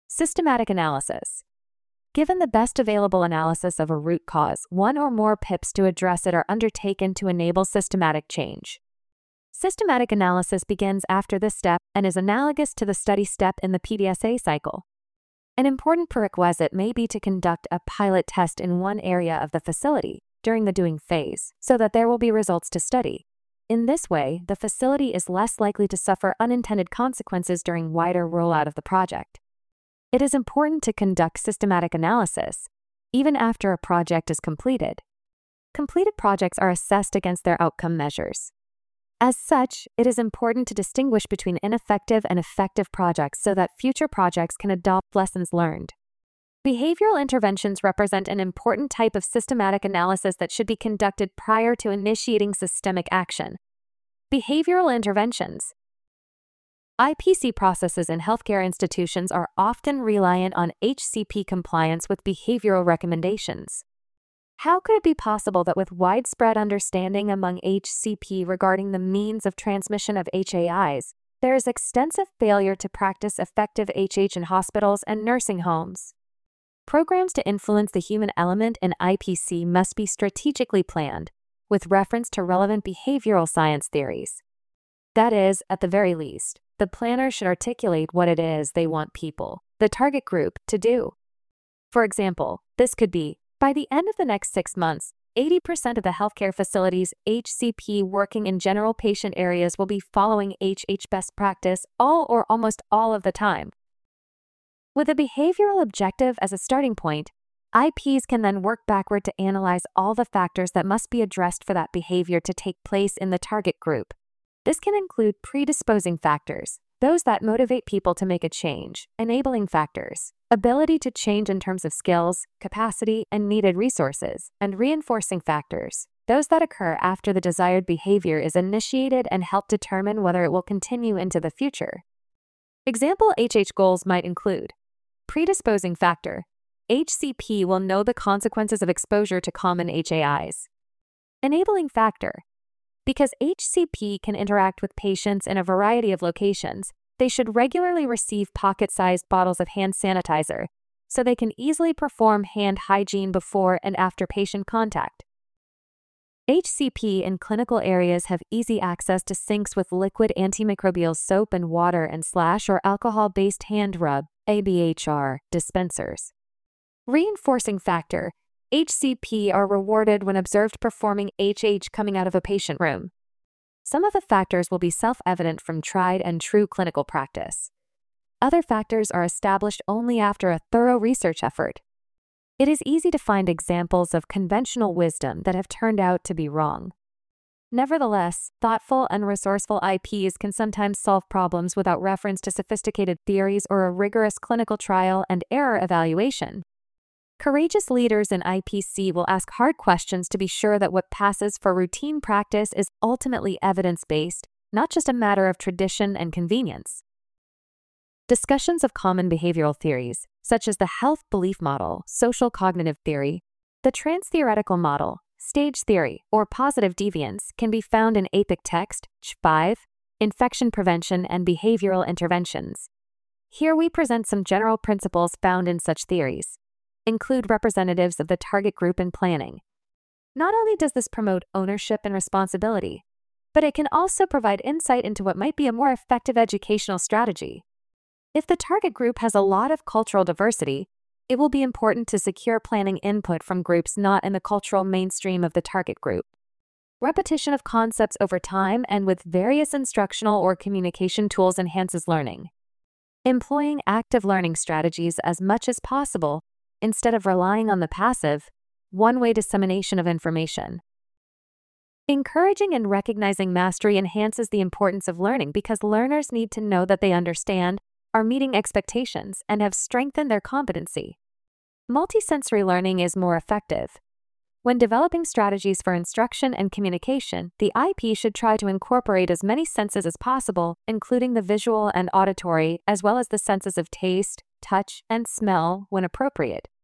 Systematic analysis. Given the best available analysis of a root cause, one or more PIPs to address it are undertaken to enable systematic change. Systematic analysis begins after this step and is analogous to the study step in the PDSA cycle. An important prerequisite may be to conduct a pilot test in one area of the facility during the doing phase, so that there will be results to study. In this way, the facility is less likely to suffer unintended consequences during wider rollout of the project. It is important to conduct systematic analysis, even after a project is completed. Completed projects are assessed against their outcome measures. As such, it is important to distinguish between ineffective and effective projects so that future projects can adopt lessons learned. Behavioral interventions represent an important type of systematic analysis that should be conducted prior to initiating systemic action. Behavioral interventions. IPC processes in healthcare institutions are often reliant on HCP compliance with behavioral recommendations. How could it be possible that with widespread understanding among HCP regarding the means of transmission of HAIs, there is extensive failure to practice effective HH in hospitals and nursing homes? Programs to influence the human element in IPC must be strategically planned, with reference to relevant behavioral science theories. That is, at the very least, the planner should articulate what it is they want people, the target group, to do. For example, this could be, by the end of the next 6 months, 80% of the healthcare facilities HCP working in general patient areas will be following HH best practice all or almost all of the time. With a behavioral objective as a starting point, IPs can then work backward to analyze all the factors that must be addressed for that behavior to take place in the target group. This can include predisposing factors, those that motivate people to make a change, enabling factors, ability to change in terms of skills, capacity, and needed resources, and reinforcing factors, those that occur after the desired behavior is initiated and help determine whether it will continue into the future. Example HH goals might include predisposing factor. HCP will know the consequences of exposure to common HAIs. Enabling factor. Because HCP can interact with patients in a variety of locations, they should regularly receive pocket-sized bottles of hand sanitizer so they can easily perform hand hygiene before and after patient contact. HCP in clinical areas have easy access to sinks with liquid antimicrobial soap and water and / or alcohol-based hand rub (ABHR) dispensers. Reinforcing factor. HCP are rewarded when observed performing HH coming out of a patient room. Some of the factors will be self-evident from tried and true clinical practice. Other factors are established only after a thorough research effort. It is easy to find examples of conventional wisdom that have turned out to be wrong. Nevertheless, thoughtful and resourceful IPs can sometimes solve problems without reference to sophisticated theories or a rigorous clinical trial and error evaluation. Courageous leaders in IPC will ask hard questions to be sure that what passes for routine practice is ultimately evidence-based, not just a matter of tradition and convenience. Discussions of common behavioral theories, such as the health belief model, social cognitive theory, the trans-theoretical model, stage theory, or positive deviance, can be found in APIC text, Ch5, Infection Prevention and Behavioral Interventions. Here we present some general principles found in such theories. Include representatives of the target group in planning. Not only does this promote ownership and responsibility, but it can also provide insight into what might be a more effective educational strategy. If the target group has a lot of cultural diversity, it will be important to secure planning input from groups not in the cultural mainstream of the target group. Repetition of concepts over time and with various instructional or communication tools enhances learning. Employing active learning strategies as much as possible instead of relying on the passive, one-way dissemination of information. Encouraging and recognizing mastery enhances the importance of learning because learners need to know that they understand, are meeting expectations, and have strengthened their competency. Multisensory learning is more effective. When developing strategies for instruction and communication, the IP should try to incorporate as many senses as possible, including the visual and auditory, as well as the senses of taste, touch, and smell when appropriate.